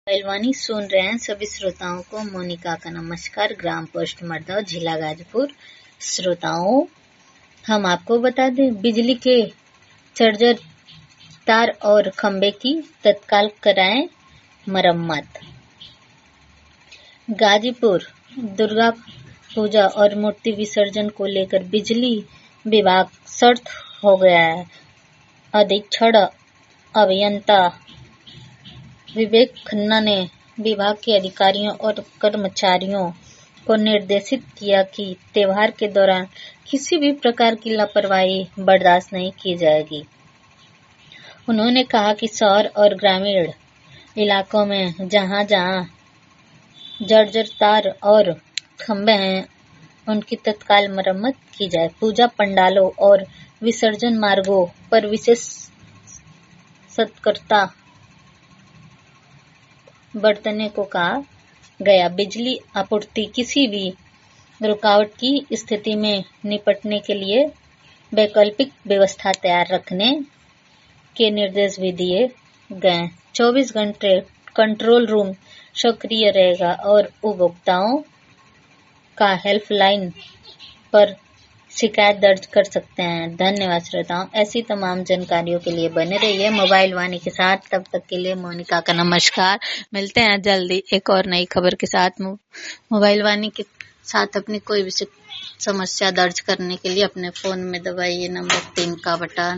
पहलवानी सुन रहे हैं सभी श्रोताओं को मोनिका का नमस्कार। ग्राम पोस्ट मरदौ, जिला गाजीपुर। श्रोताओं, हम आपको बता दें, बिजली के चार्जर, तार और खंबे की तत्काल कराएं मरम्मत। गाजीपुर दुर्गा पूजा और मूर्ति विसर्जन को लेकर बिजली विभाग सख्त हो गया है। अधीक्षण अभियंता विवेक खन्ना ने विभाग के अधिकारियों और कर्मचारियों को निर्देशित किया कि त्योहार के दौरान किसी भी प्रकार की लापरवाही बर्दाश्त नहीं की जाएगी। उन्होंने कहा कि शहर और ग्रामीण इलाकों में जहां जर्जर तार और खंभे हैं, उनकी तत्काल मरम्मत की जाए। पूजा पंडालों और विसर्जन मार्गों पर विशेष सतर्कता बरतने को कहा गया। बिजली आपूर्ति किसी भी रुकावट की स्थिति में निपटने के लिए वैकल्पिक व्यवस्था तैयार रखने के निर्देश भी दिए गए। 24 घंटे कंट्रोल रूम सक्रिय रहेगा और उपभोक्ताओं का हेल्पलाइन पर शिकायत दर्ज कर सकते हैं। धन्यवाद श्रोताओं। ऐसी तमाम जानकारियों के लिए बने रहिए मोबाइल वाणी के साथ। तब तक के लिए मोनिका का नमस्कार। मिलते हैं जल्दी एक और नई खबर के साथ। मोबाइल वाणी के साथ अपनी कोई भी समस्या दर्ज करने के लिए अपने फोन में दबाइए नंबर 3 का बटन।